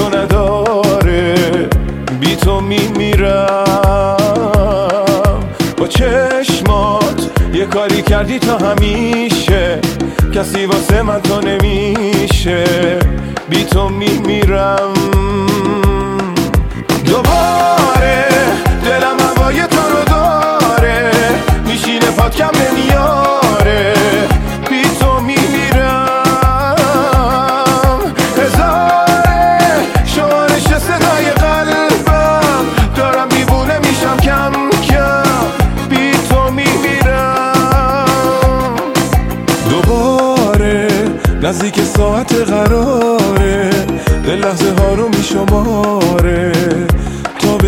تو نداره، بی تو میمیرم. با چشمات یه کاری کردی تا همیشه، کسی واسه من تو نمیشه، بی تو میمیرم. دوباره دلم هوای تو رو داره، میشینه پات کم نمیاره، بی تو میمیرم. هزاره شمارش صدای قلبم، دارم دیوونه میشم کم کم، بی تو میمیرم. دوباره نزدیک ساعت قراره، دل لحظه ها رو میشماره تا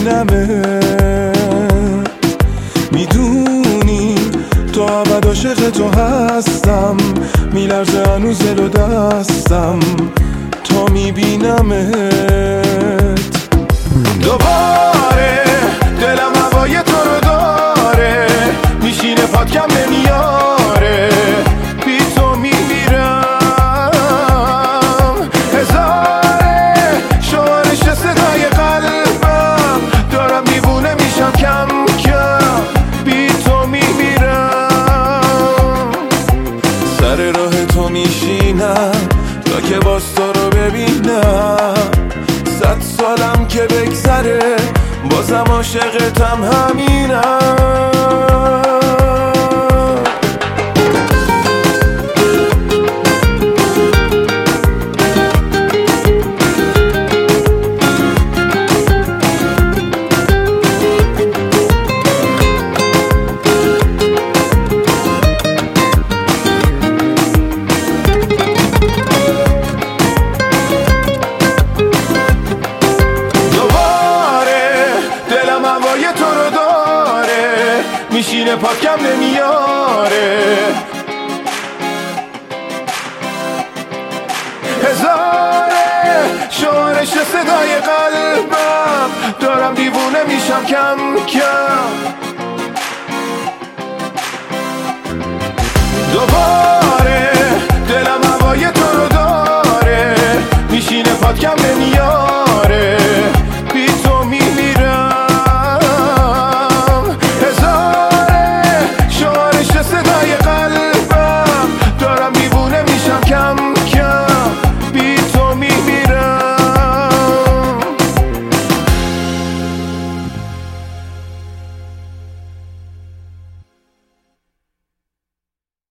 ببینمت. میدونی تا ابد عاشق تو هستم، میلرزه هنوز دل و دستم تا میبینمت. دوباره دلم هوای تو رو داره، میشینه پات کم نمیاره، بی تو میمیرم. هزاره شمارش صدای قلبم، دارم دیوونه میشم کم کم، بی تو میمیرم. سر راه تو میشینم تا که باز تو رو ببینم، 100 سالم که بگذره بازم عاشقتم همینم. تو رو داره، میشینه پات کم نمیاره، هزاره شمارش صدای قلبم، دارم دیوونه میشم کم کم. دوباره دلم هوای تو رو داره، میشینه پات کم نمیاره.